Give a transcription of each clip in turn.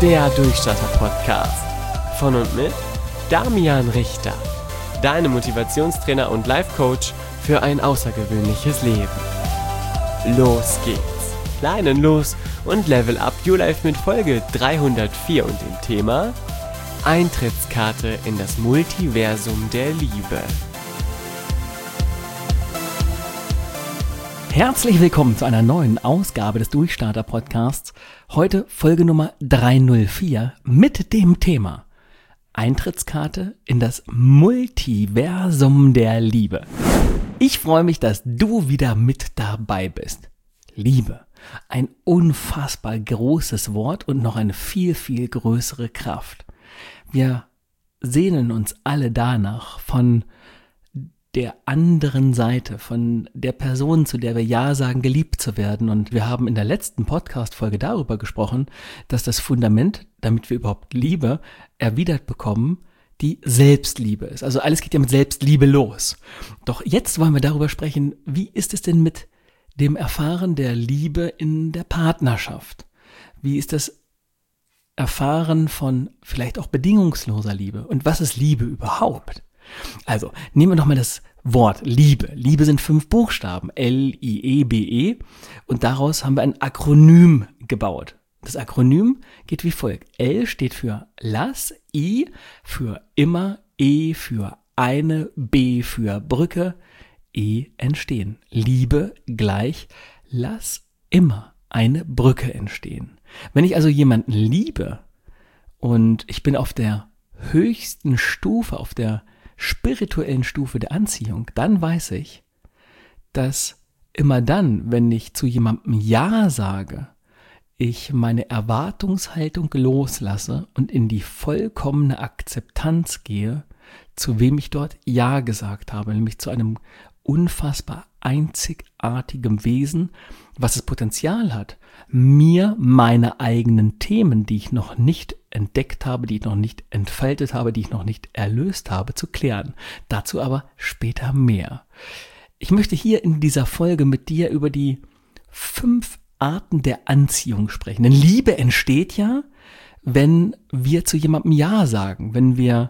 Der Durchstarter-Podcast. Von und mit Damian Richter. Deine Motivationstrainer und Life-Coach für ein außergewöhnliches Leben. Los geht's. Kleinen los und Level Up Your Life mit Folge 304 und dem Thema Eintrittskarte in das Multiversum der Liebe. Herzlich willkommen zu einer neuen Ausgabe des Durchstarter-Podcasts. Heute Folge Nummer 304 mit dem Thema Eintrittskarte in das Multiversum der Liebe. Ich freue mich, dass du wieder mit dabei bist. Liebe, ein unfassbar großes Wort und noch eine viel, viel größere Kraft. Wir sehnen uns alle danach, von der anderen Seite, von der Person, zu der wir Ja sagen, geliebt zu werden. Und wir haben in der letzten Podcast-Folge darüber gesprochen, dass das Fundament, damit wir überhaupt Liebe erwidert bekommen, die Selbstliebe ist. Also alles geht ja mit Selbstliebe los. Doch jetzt wollen wir darüber sprechen, wie ist es denn mit dem Erfahren der Liebe in der Partnerschaft? Wie ist das Erfahren von vielleicht auch bedingungsloser Liebe? Und was ist Liebe überhaupt? Also, nehmen wir doch mal das Wort Liebe. Liebe sind 5 Buchstaben, L-I-E-B-E, und daraus haben wir ein Akronym gebaut. Das Akronym geht wie folgt. L steht für Lass, I für immer, E für eine, B für Brücke, E entstehen. Liebe gleich Lass immer eine Brücke entstehen. Wenn ich also jemanden liebe und ich bin auf der höchsten Stufe, auf der spirituellen Stufe der Anziehung, dann weiß ich, dass immer dann, wenn ich zu jemandem Ja sage, ich meine Erwartungshaltung loslasse und in die vollkommene Akzeptanz gehe, zu wem ich dort Ja gesagt habe, nämlich zu einem unfassbar einzigartigen Wesen, was das Potenzial hat, mir meine eigenen Themen, die ich noch nicht entdeckt habe, die ich noch nicht entfaltet habe, die ich noch nicht erlöst habe, zu klären. Dazu aber später mehr. Ich möchte hier in dieser Folge mit dir über die 5 Arten der Anziehung sprechen. Denn Liebe entsteht ja, wenn wir zu jemandem Ja sagen, wenn wir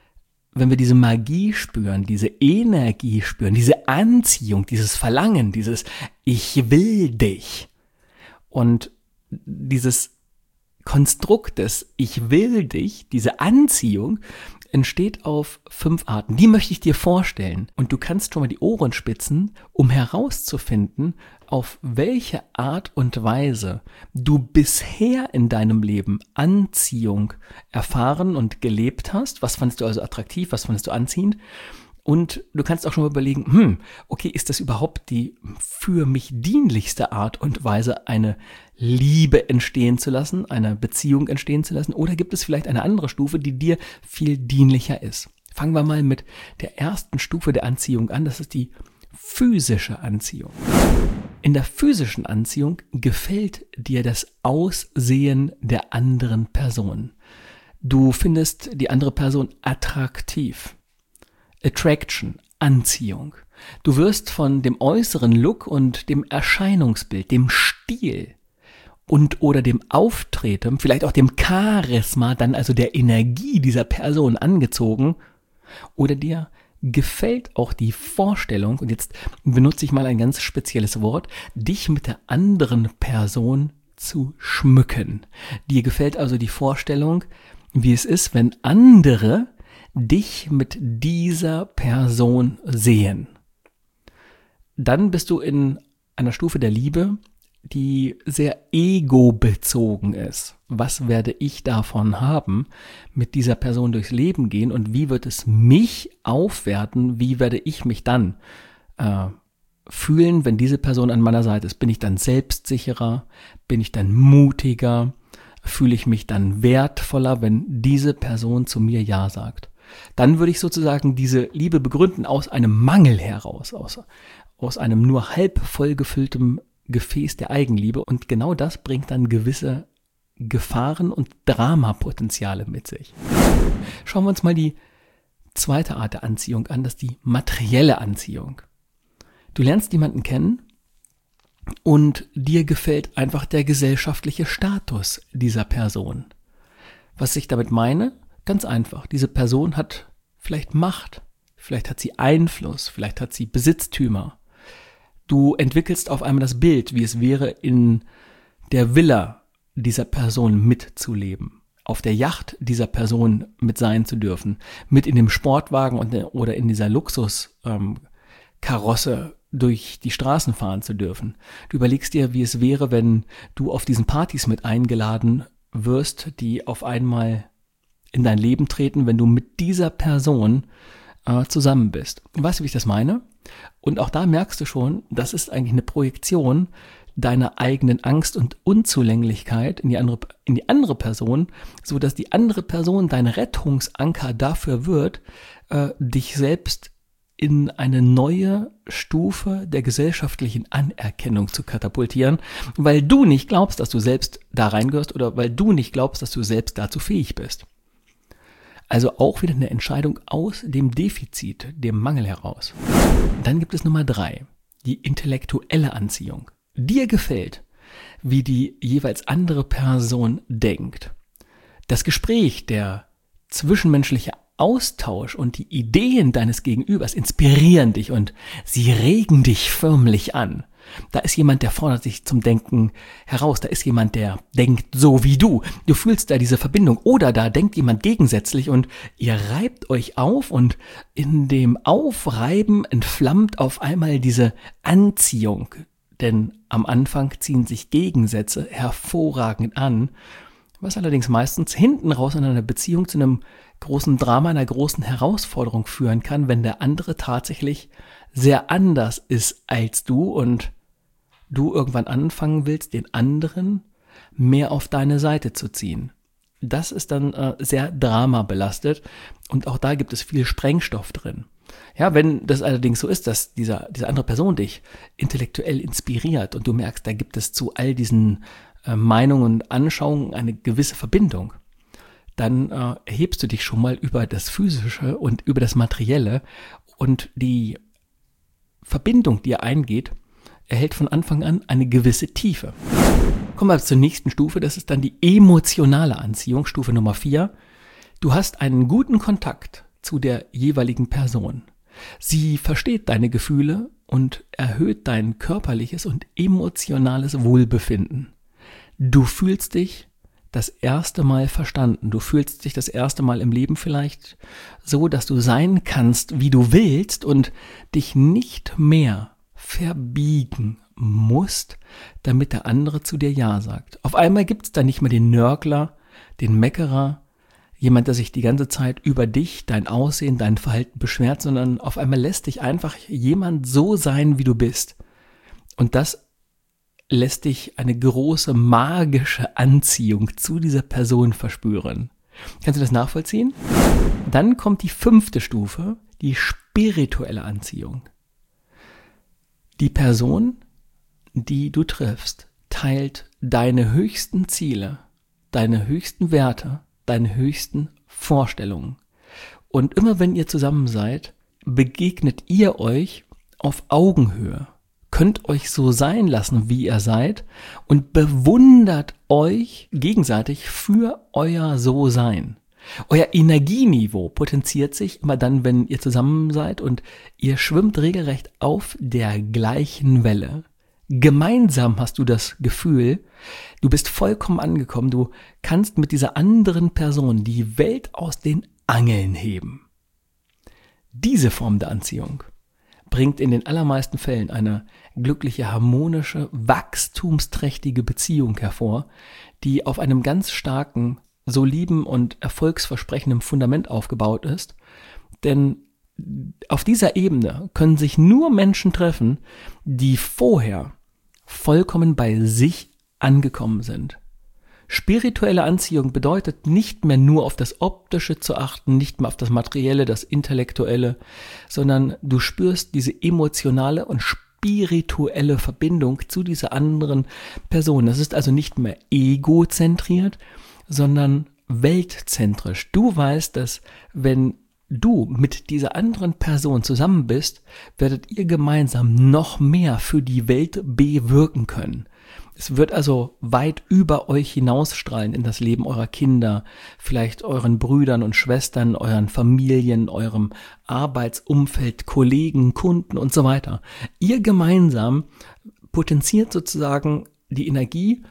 diese Magie spüren, diese Energie spüren, diese Anziehung, dieses Verlangen, dieses Ich will dich. Und dieses Konstrukt des Ich will dich, diese Anziehung, entsteht auf 5 Arten. Die möchte ich dir vorstellen. Und du kannst schon mal die Ohren spitzen, um herauszufinden, auf welche Art und Weise du bisher in deinem Leben Anziehung erfahren und gelebt hast. Was fandest du also attraktiv, was fandest du anziehend? Und du kannst auch schon mal überlegen, okay, ist das überhaupt die für mich dienlichste Art und Weise, eine Liebe entstehen zu lassen, eine Beziehung entstehen zu lassen? Oder gibt es vielleicht eine andere Stufe, die dir viel dienlicher ist? Fangen wir mal mit der ersten Stufe der Anziehung an, das ist die physische Anziehung. In der physischen Anziehung gefällt dir das Aussehen der anderen Person. Du findest die andere Person attraktiv. Attraction, Anziehung. Du wirst von dem äußeren Look und dem Erscheinungsbild, dem Stil und oder dem Auftreten, vielleicht auch dem Charisma, dann also der Energie dieser Person angezogen, oder dir gefällt auch die Vorstellung, und jetzt benutze ich mal ein ganz spezielles Wort, dich mit der anderen Person zu schmücken. Dir gefällt also die Vorstellung, wie es ist, wenn andere dich mit dieser Person sehen. Dann bist du in einer Stufe der Liebe, die sehr ego-bezogen ist. Was werde ich davon haben, mit dieser Person durchs Leben gehen, und wie wird es mich aufwerten? Wie werde ich mich dann fühlen, wenn diese Person an meiner Seite ist? Bin ich dann selbstsicherer? Bin ich dann mutiger? Fühle ich mich dann wertvoller, wenn diese Person zu mir Ja sagt? Dann würde ich sozusagen diese Liebe begründen aus einem Mangel heraus, aus einem nur halb voll gefülltem Gefäß der Eigenliebe, und genau das bringt dann gewisse Gefahren und Dramapotenziale mit sich. Schauen wir uns mal die zweite Art der Anziehung an, das ist die materielle Anziehung. Du lernst jemanden kennen und dir gefällt einfach der gesellschaftliche Status dieser Person. Was ich damit meine? Ganz einfach. Diese Person hat vielleicht Macht, vielleicht hat sie Einfluss, vielleicht hat sie Besitztümer. Du entwickelst auf einmal das Bild, wie es wäre, in der Villa dieser Person mitzuleben, auf der Yacht dieser Person mit sein zu dürfen, mit in dem Sportwagen oder in dieser Luxuskarosse durch die Straßen fahren zu dürfen. Du überlegst dir, wie es wäre, wenn du auf diesen Partys mit eingeladen wirst, die auf einmal in dein Leben treten, wenn du mit dieser Person zusammen bist. Weißt du, wie ich das meine? Und auch da merkst du schon, das ist eigentlich eine Projektion deiner eigenen Angst und Unzulänglichkeit in die andere Person, so dass die andere Person dein Rettungsanker dafür wird, dich selbst in eine neue Stufe der gesellschaftlichen Anerkennung zu katapultieren, weil du nicht glaubst, dass du selbst da reingehörst oder weil du nicht glaubst, dass du selbst dazu fähig bist. Also auch wieder eine Entscheidung aus dem Defizit, dem Mangel heraus. Dann gibt es Nummer 3, die intellektuelle Anziehung. Dir gefällt, wie die jeweils andere Person denkt. Das Gespräch, der zwischenmenschliche Austausch und die Ideen deines Gegenübers inspirieren dich und sie regen dich förmlich an. Da ist jemand, der fordert dich zum Denken heraus. Da ist jemand, der denkt so wie du. Du fühlst da diese Verbindung. Oder da denkt jemand gegensätzlich und ihr reibt euch auf und in dem Aufreiben entflammt auf einmal diese Anziehung. Denn am Anfang ziehen sich Gegensätze hervorragend an, was allerdings meistens hinten raus in einer Beziehung zu einem großen Drama, einer großen Herausforderung führen kann, wenn der andere tatsächlich sehr anders ist als du und du irgendwann anfangen willst, den anderen mehr auf deine Seite zu ziehen. Das ist dann sehr dramabelastet und auch da gibt es viel Sprengstoff drin. Ja, wenn das allerdings so ist, dass diese andere Person dich intellektuell inspiriert und du merkst, da gibt es zu all diesen Meinungen und Anschauungen eine gewisse Verbindung, dann erhebst du dich schon mal über das Physische und über das Materielle und die Verbindung, die ihr eingeht, erhält von Anfang an eine gewisse Tiefe. Kommen wir zur nächsten Stufe, das ist dann die emotionale Anziehung, Stufe Nummer 4. Du hast einen guten Kontakt zu der jeweiligen Person. Sie versteht deine Gefühle und erhöht dein körperliches und emotionales Wohlbefinden. Du fühlst dich das erste Mal verstanden. Du fühlst dich das erste Mal im Leben vielleicht so, dass du sein kannst, wie du willst und dich nicht mehr verbiegen musst, damit der andere zu dir Ja sagt. Auf einmal gibt es da nicht mehr den Nörgler, den Meckerer, jemand, der sich die ganze Zeit über dich, dein Aussehen, dein Verhalten beschwert, sondern auf einmal lässt dich einfach jemand so sein, wie du bist. Und das lässt dich eine große magische Anziehung zu dieser Person verspüren. Kannst du das nachvollziehen? Dann kommt die 5. Stufe, die spirituelle Anziehung. Die Person, die du triffst, teilt deine höchsten Ziele, deine höchsten Werte, deine höchsten Vorstellungen. Und immer wenn ihr zusammen seid, begegnet ihr euch auf Augenhöhe. Könnt euch so sein lassen, wie ihr seid und bewundert euch gegenseitig für euer So-Sein. Euer Energieniveau potenziert sich immer dann, wenn ihr zusammen seid und ihr schwimmt regelrecht auf der gleichen Welle. Gemeinsam hast du das Gefühl, du bist vollkommen angekommen, du kannst mit dieser anderen Person die Welt aus den Angeln heben. Diese Form der Anziehung bringt in den allermeisten Fällen eine glückliche, harmonische, wachstumsträchtige Beziehung hervor, die auf einem ganz starken, soliden und erfolgsversprechenden Fundament aufgebaut ist. Denn auf dieser Ebene können sich nur Menschen treffen, die vorher vollkommen bei sich angekommen sind. Spirituelle Anziehung bedeutet nicht mehr nur auf das Optische zu achten, nicht mehr auf das Materielle, das Intellektuelle, sondern du spürst diese emotionale und spirituelle Verbindung zu dieser anderen Person. Das ist also nicht mehr egozentriert, sondern weltzentrisch. Du weißt, dass wenn du mit dieser anderen Person zusammen bist, werdet ihr gemeinsam noch mehr für die Welt bewirken können. Es wird also weit über euch hinausstrahlen in das Leben eurer Kinder, vielleicht euren Brüdern und Schwestern, euren Familien, eurem Arbeitsumfeld, Kollegen, Kunden und so weiter. Ihr gemeinsam potenziert sozusagen die Energie,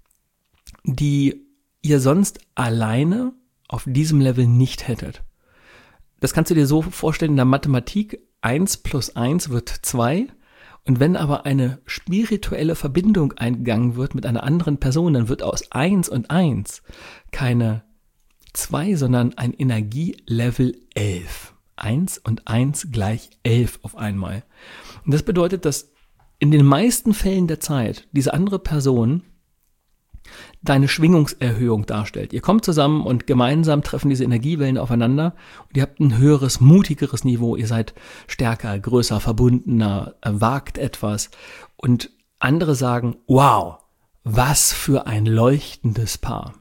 die ihr sonst alleine auf diesem Level nicht hättet. Das kannst du dir so vorstellen in der Mathematik, 1 plus 1 wird 2. Und wenn aber eine spirituelle Verbindung eingegangen wird mit einer anderen Person, dann wird aus 1 und 1 keine 2, sondern ein Energielevel 11. 1 und 1 gleich 11 auf einmal. Und das bedeutet, dass in den meisten Fällen der Zeit diese andere Person deine Schwingungserhöhung darstellt. Ihr kommt zusammen und gemeinsam treffen diese Energiewellen aufeinander und ihr habt ein höheres, mutigeres Niveau. Ihr seid stärker, größer, verbundener, wagt etwas. Und andere sagen, wow, was für ein leuchtendes Paar.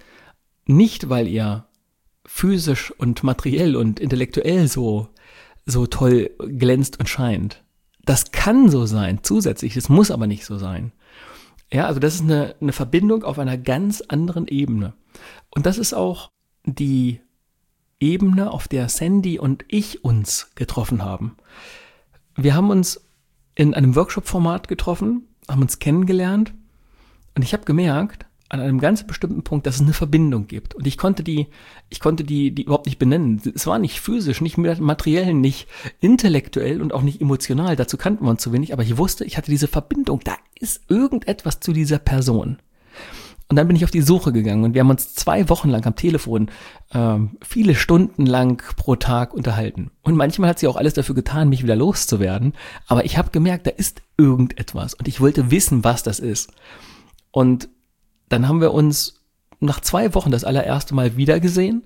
Nicht, weil ihr physisch und materiell und intellektuell so toll glänzt und scheint. Das kann so sein, zusätzlich, das muss aber nicht so sein. Ja, also das ist eine Verbindung auf einer ganz anderen Ebene. Und das ist auch die Ebene, auf der Sandy und ich uns getroffen haben. Wir haben uns in einem Workshop-Format getroffen, haben uns kennengelernt und ich habe gemerkt, an einem ganz bestimmten Punkt, dass es eine Verbindung gibt. Und ich konnte die überhaupt nicht benennen. Es war nicht physisch, nicht materiell, nicht intellektuell und auch nicht emotional. Dazu kannten wir uns zu wenig. Aber ich wusste, ich hatte diese Verbindung. Da ist irgendetwas zu dieser Person. Und dann bin ich auf die Suche gegangen und wir haben uns 2 Wochen lang am Telefon viele Stunden lang pro Tag unterhalten. Und manchmal hat sie auch alles dafür getan, mich wieder loszuwerden. Aber ich habe gemerkt, da ist irgendetwas. Und ich wollte wissen, was das ist. Und dann haben wir uns nach 2 Wochen das allererste Mal wiedergesehen.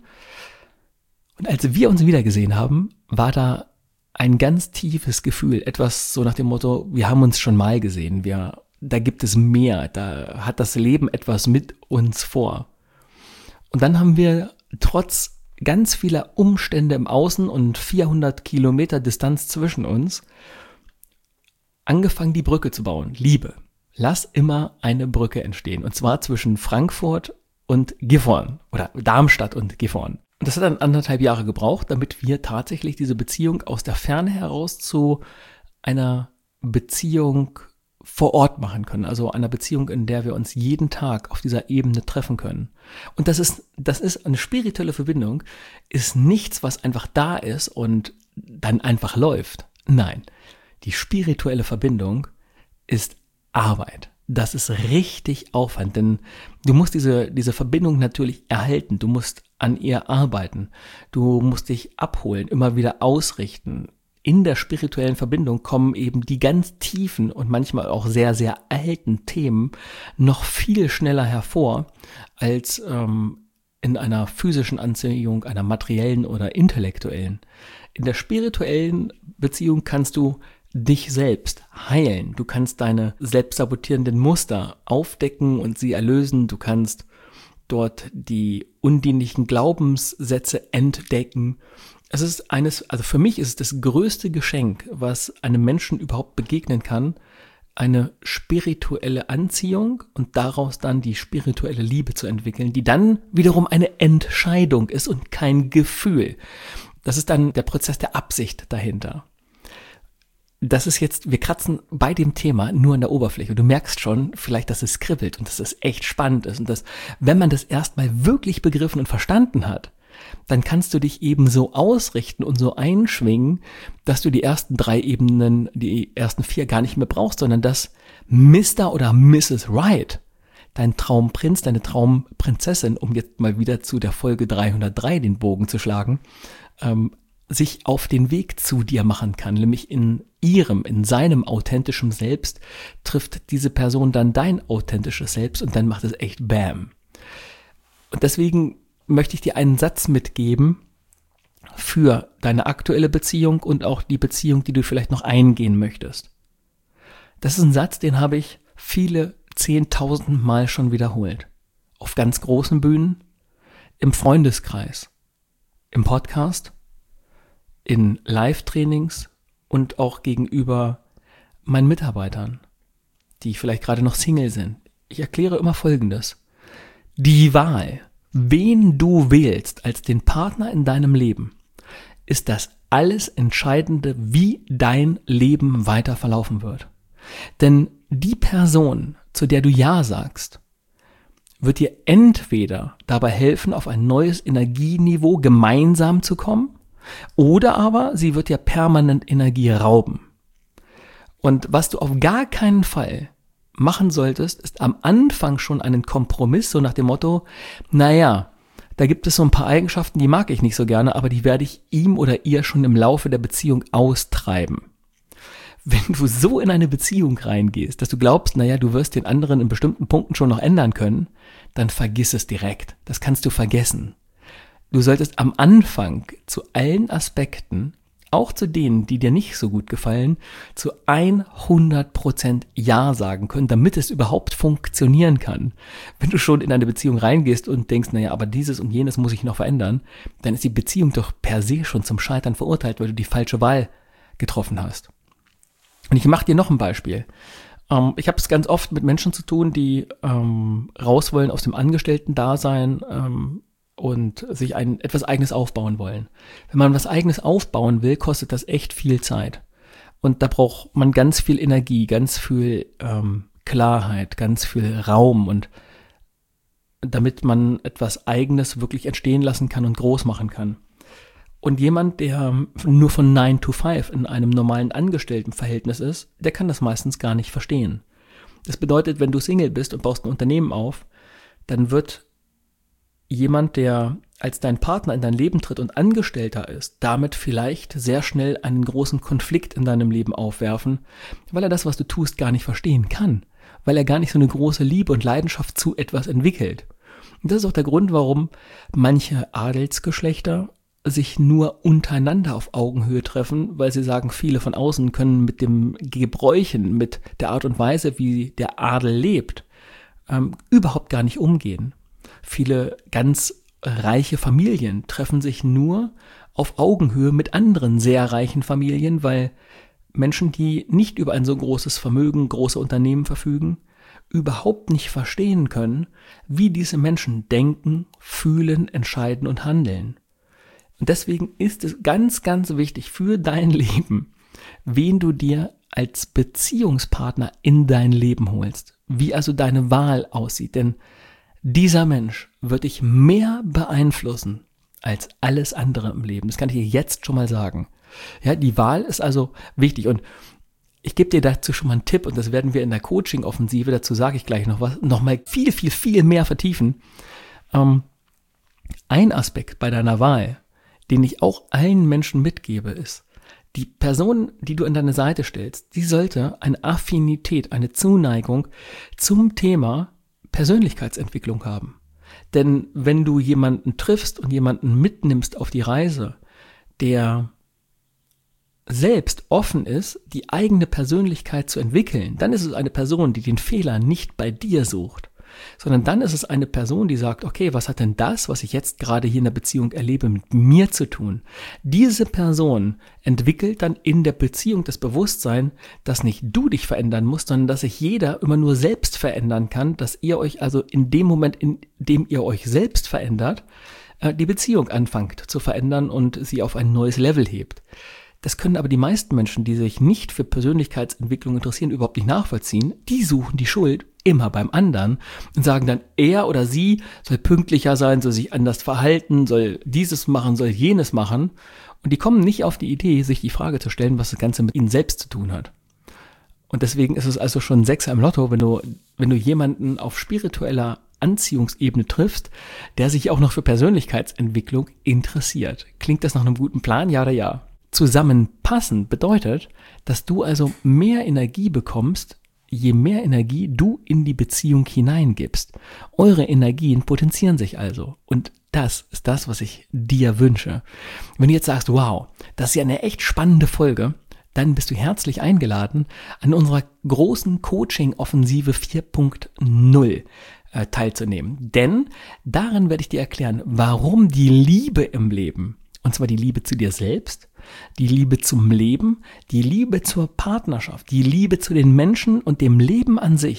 Und als wir uns wiedergesehen haben, war da ein ganz tiefes Gefühl. Etwas so nach dem Motto, wir haben uns schon mal gesehen. Da gibt es mehr. Da hat das Leben etwas mit uns vor. Und dann haben wir trotz ganz vieler Umstände im Außen und 400 Kilometer Distanz zwischen uns angefangen, die Brücke zu bauen. Liebe. Lass immer eine Brücke entstehen. Und zwar zwischen Frankfurt und Gifhorn oder Darmstadt und Gifhorn. Und das hat dann 1,5 Jahre gebraucht, damit wir tatsächlich diese Beziehung aus der Ferne heraus zu einer Beziehung vor Ort machen können. Also einer Beziehung, in der wir uns jeden Tag auf dieser Ebene treffen können. Und das ist eine spirituelle Verbindung, ist nichts, was einfach da ist und dann einfach läuft. Nein, die spirituelle Verbindung ist Arbeit. Das ist richtig Aufwand, denn du musst diese Verbindung natürlich erhalten. Du musst an ihr arbeiten. Du musst dich abholen, immer wieder ausrichten. In der spirituellen Verbindung kommen eben die ganz tiefen und manchmal auch sehr, sehr alten Themen noch viel schneller hervor als in einer physischen Anziehung, einer materiellen oder intellektuellen. In der spirituellen Beziehung kannst du dich selbst heilen. Du kannst deine selbstsabotierenden Muster aufdecken und sie erlösen. Du kannst dort die undienlichen Glaubenssätze entdecken. Es ist also für mich ist es das größte Geschenk, was einem Menschen überhaupt begegnen kann, eine spirituelle Anziehung und daraus dann die spirituelle Liebe zu entwickeln, die dann wiederum eine Entscheidung ist und kein Gefühl. Das ist dann der Prozess der Absicht dahinter. Das ist jetzt, wir kratzen bei dem Thema nur an der Oberfläche. Du merkst schon vielleicht, dass es kribbelt und dass es echt spannend ist und dass, wenn man das erstmal wirklich begriffen und verstanden hat, dann kannst du dich eben so ausrichten und so einschwingen, dass du die ersten 3 Ebenen, die ersten 4 gar nicht mehr brauchst, sondern dass Mr. oder Mrs. Right, dein Traumprinz, deine Traumprinzessin, um jetzt mal wieder zu der Folge 303 den Bogen zu schlagen, sich auf den Weg zu dir machen kann, nämlich in seinem authentischen Selbst trifft diese Person dann dein authentisches Selbst und dann macht es echt Bam. Und deswegen möchte ich dir einen Satz mitgeben für deine aktuelle Beziehung und auch die Beziehung, die du vielleicht noch eingehen möchtest. Das ist ein Satz, den habe ich viele 10.000 Mal schon wiederholt. Auf ganz großen Bühnen, im Freundeskreis, im Podcast, in Live-Trainings und auch gegenüber meinen Mitarbeitern, die vielleicht gerade noch Single sind. Ich erkläre immer Folgendes. Die Wahl, wen du wählst als den Partner in deinem Leben, ist das alles Entscheidende, wie dein Leben weiter verlaufen wird. Denn die Person, zu der du Ja sagst, wird dir entweder dabei helfen, auf ein neues Energieniveau gemeinsam zu kommen, oder aber sie wird dir permanent Energie rauben. Und was du auf gar keinen Fall machen solltest, ist am Anfang schon einen Kompromiss, so nach dem Motto, naja, da gibt es so ein paar Eigenschaften, die mag ich nicht so gerne, aber die werde ich ihm oder ihr schon im Laufe der Beziehung austreiben. Wenn du so in eine Beziehung reingehst, dass du glaubst, naja, du wirst den anderen in bestimmten Punkten schon noch ändern können, dann vergiss es direkt. Das kannst du vergessen. Du solltest am Anfang zu allen Aspekten, auch zu denen, die dir nicht so gut gefallen, zu 100% Ja sagen können, damit es überhaupt funktionieren kann. Wenn du schon in eine Beziehung reingehst und denkst, naja, aber dieses und jenes muss ich noch verändern, dann ist die Beziehung doch per se schon zum Scheitern verurteilt, weil du die falsche Wahl getroffen hast. Und ich mache dir noch ein Beispiel. Ich habe es ganz oft mit Menschen zu tun, die raus wollen aus dem Angestellten-Dasein und sich etwas Eigenes aufbauen wollen. Wenn man was Eigenes aufbauen will, kostet das echt viel Zeit. Und da braucht man ganz viel Energie, ganz viel Klarheit, ganz viel Raum, und damit man etwas Eigenes wirklich entstehen lassen kann und groß machen kann. Und jemand, der nur von 9 to 5 in einem normalen Angestelltenverhältnis ist, der kann das meistens gar nicht verstehen. Das bedeutet, wenn du Single bist und baust ein Unternehmen auf, dann wird jemand, der als dein Partner in dein Leben tritt und Angestellter ist, damit vielleicht sehr schnell einen großen Konflikt in deinem Leben aufwerfen, weil er das, was du tust, gar nicht verstehen kann, weil er gar nicht so eine große Liebe und Leidenschaft zu etwas entwickelt. Und das ist auch der Grund, warum manche Adelsgeschlechter sich nur untereinander auf Augenhöhe treffen, weil sie sagen, viele von außen können mit dem Gebräuchen, mit der Art und Weise, wie der Adel lebt, überhaupt gar nicht umgehen. Viele ganz reiche Familien treffen sich nur auf Augenhöhe mit anderen sehr reichen Familien, weil Menschen, die nicht über ein so großes Vermögen, große Unternehmen verfügen, überhaupt nicht verstehen können, wie diese Menschen denken, fühlen, entscheiden und handeln. Und deswegen ist es ganz, ganz wichtig für dein Leben, wen du dir als Beziehungspartner in dein Leben holst, wie also deine Wahl aussieht. Denn dieser Mensch wird dich mehr beeinflussen als alles andere im Leben. Das kann ich dir jetzt schon mal sagen. Ja, die Wahl ist also wichtig. Und ich gebe dir dazu schon mal einen Tipp, und das werden wir in der Coaching-Offensive, dazu sage ich gleich noch was, noch mal viel, viel, viel mehr vertiefen. Ein Aspekt bei deiner Wahl, den ich auch allen Menschen mitgebe, ist, die Person, die du an deine Seite stellst, die sollte eine Affinität, eine Zuneigung zum Thema Persönlichkeitsentwicklung haben. Denn wenn du jemanden triffst und jemanden mitnimmst auf die Reise, der selbst offen ist, die eigene Persönlichkeit zu entwickeln, dann ist es eine Person, die den Fehler nicht bei dir sucht, sondern dann ist es eine Person, die sagt, okay, was hat denn das, was ich jetzt gerade hier in der Beziehung erlebe, mit mir zu tun? Diese Person entwickelt dann in der Beziehung das Bewusstsein, dass nicht du dich verändern musst, sondern dass sich jeder immer nur selbst verändern kann, dass ihr euch also in dem Moment, in dem ihr euch selbst verändert, die Beziehung anfangt zu verändern und sie auf ein neues Level hebt. Das können aber die meisten Menschen, die sich nicht für Persönlichkeitsentwicklung interessieren, überhaupt nicht nachvollziehen. Die suchen die Schuld immer beim anderen und sagen dann, er oder sie soll pünktlicher sein, soll sich anders verhalten, soll dieses machen, soll jenes machen. Und die kommen nicht auf die Idee, sich die Frage zu stellen, was das Ganze mit ihnen selbst zu tun hat. Und deswegen ist es also schon ein Sechser im Lotto, wenn du jemanden auf spiritueller Anziehungsebene triffst, der sich auch noch für Persönlichkeitsentwicklung interessiert. Klingt das nach einem guten Plan, ja oder ja? Zusammenpassen bedeutet, dass du also mehr Energie bekommst, je mehr Energie du in die Beziehung hineingibst. Eure Energien potenzieren sich also. Und das ist das, was ich dir wünsche. Wenn du jetzt sagst, wow, das ist ja eine echt spannende Folge, dann bist du herzlich eingeladen, an unserer großen Coaching-Offensive 4.0 teilzunehmen. Denn darin werde ich dir erklären, warum die Liebe im Leben, und zwar die Liebe zu dir selbst, die Liebe zum Leben, die Liebe zur Partnerschaft, die Liebe zu den Menschen und dem Leben an sich,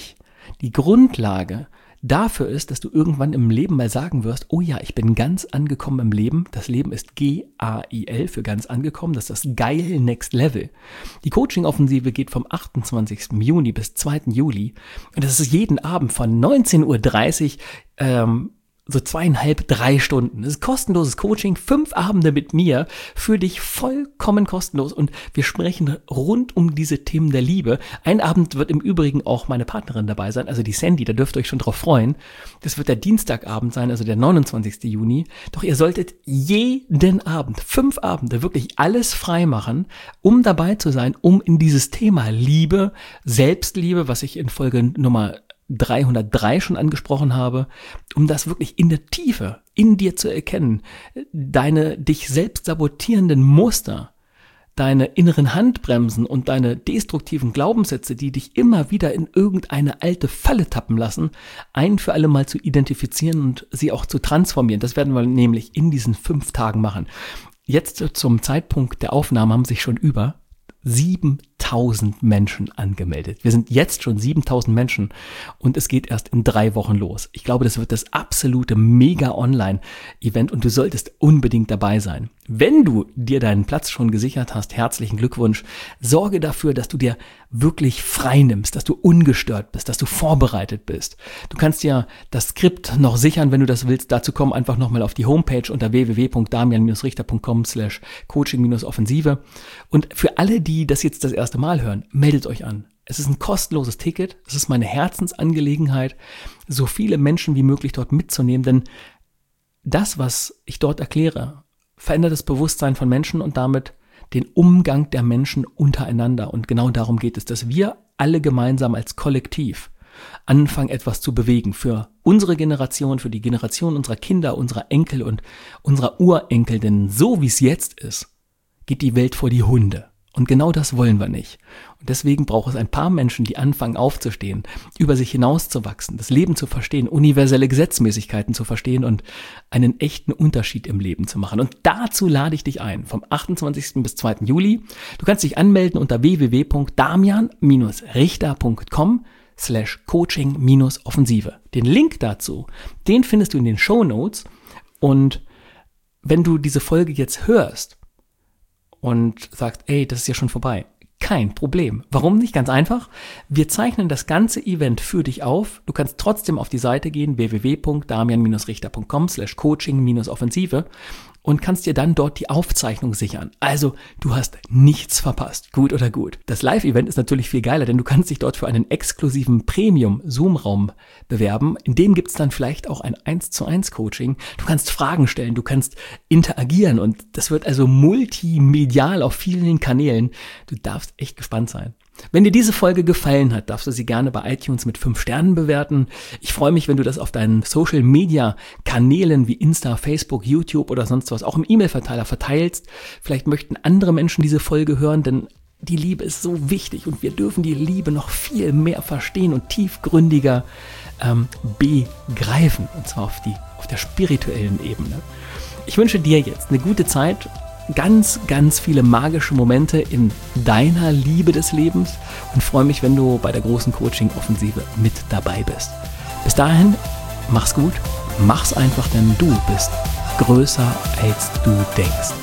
die Grundlage dafür ist, dass du irgendwann im Leben mal sagen wirst, oh ja, ich bin ganz angekommen im Leben. Das Leben ist GAIL für ganz angekommen. Das ist das geil Next Level. Die Coaching-Offensive geht vom 28. Juni bis 2. Juli. Und das ist jeden Abend von 19:30 Uhr, so 2,5, 3 Stunden. Das ist kostenloses Coaching, 5 Abende mit mir, für dich vollkommen kostenlos. Und wir sprechen rund um diese Themen der Liebe. Ein Abend wird im Übrigen auch meine Partnerin dabei sein, also die Sandy, da dürft ihr euch schon drauf freuen. Das wird der Dienstagabend sein, also der 29. Juni. Doch ihr solltet jeden Abend, 5 Abende, wirklich alles frei machen, um dabei zu sein, um in dieses Thema Liebe, Selbstliebe, was ich in Folge Nummer 303 schon angesprochen habe, um das wirklich in der Tiefe in dir zu erkennen, deine dich selbst sabotierenden Muster, deine inneren Handbremsen und deine destruktiven Glaubenssätze, die dich immer wieder in irgendeine alte Falle tappen lassen, ein für alle Mal zu identifizieren und sie auch zu transformieren. Das werden wir nämlich in diesen 5 Tagen machen. Jetzt zum Zeitpunkt der Aufnahme haben sich schon über 7.000 Menschen angemeldet. Wir sind jetzt schon 7.000 Menschen und es geht erst in 3 Wochen los. Ich glaube, das wird das absolute Mega-Online-Event und du solltest unbedingt dabei sein. Wenn du dir deinen Platz schon gesichert hast, herzlichen Glückwunsch. Sorge dafür, dass du dir wirklich frei nimmst, dass du ungestört bist, dass du vorbereitet bist. Du kannst dir das Skript noch sichern, wenn du das willst. Dazu komm einfach nochmal auf die Homepage unter www.damian-richter.com/coaching-offensive. Und für alle, die das jetzt das erste Mal hören, meldet euch an. Es ist ein kostenloses Ticket. Es ist meine Herzensangelegenheit, so viele Menschen wie möglich dort mitzunehmen, denn das, was ich dort erkläre, verändert das Bewusstsein von Menschen und damit den Umgang der Menschen untereinander. Und genau darum geht es, dass wir alle gemeinsam als Kollektiv anfangen, etwas zu bewegen für unsere Generation, für die Generation unserer Kinder, unserer Enkel und unserer Urenkel. Denn so wie es jetzt ist, geht die Welt vor die Hunde. Und genau das wollen wir nicht. Und deswegen braucht es ein paar Menschen, die anfangen aufzustehen, über sich hinauszuwachsen, das Leben zu verstehen, universelle Gesetzmäßigkeiten zu verstehen und einen echten Unterschied im Leben zu machen. Und dazu lade ich dich ein, vom 28. bis 2. Juli. Du kannst dich anmelden unter www.damian-richter.com/coaching-offensive. Den Link dazu, den findest du in den Shownotes. Und wenn du diese Folge jetzt hörst, und sagst, ey, das ist ja schon vorbei. Kein Problem. Warum nicht? Ganz einfach. Wir zeichnen das ganze Event für dich auf. Du kannst trotzdem auf die Seite gehen, www.damian-richter.com/coaching-offensive und kannst dir dann dort die Aufzeichnung sichern. Also, du hast nichts verpasst. Gut oder gut. Das Live-Event ist natürlich viel geiler, denn du kannst dich dort für einen exklusiven Premium-Zoom-Raum bewerben. In dem gibt's dann vielleicht auch ein 1:1 Coaching. Du kannst Fragen stellen, du kannst interagieren und das wird also multimedial auf vielen Kanälen. Du darfst echt gespannt sein. Wenn dir diese Folge gefallen hat, darfst du sie gerne bei iTunes mit 5 Sternen bewerten. Ich freue mich, wenn du das auf deinen Social-Media-Kanälen wie Insta, Facebook, YouTube oder sonst was auch im E-Mail-Verteiler verteilst. Vielleicht möchten andere Menschen diese Folge hören, denn die Liebe ist so wichtig und wir dürfen die Liebe noch viel mehr verstehen und tiefgründiger begreifen, und zwar auf der spirituellen Ebene. Ich wünsche dir jetzt eine gute Zeit, ganz, ganz viele magische Momente in deiner Liebe des Lebens und freue mich, wenn du bei der großen Coaching-Offensive mit dabei bist. Bis dahin, mach's gut, mach's einfach, denn du bist größer, als du denkst.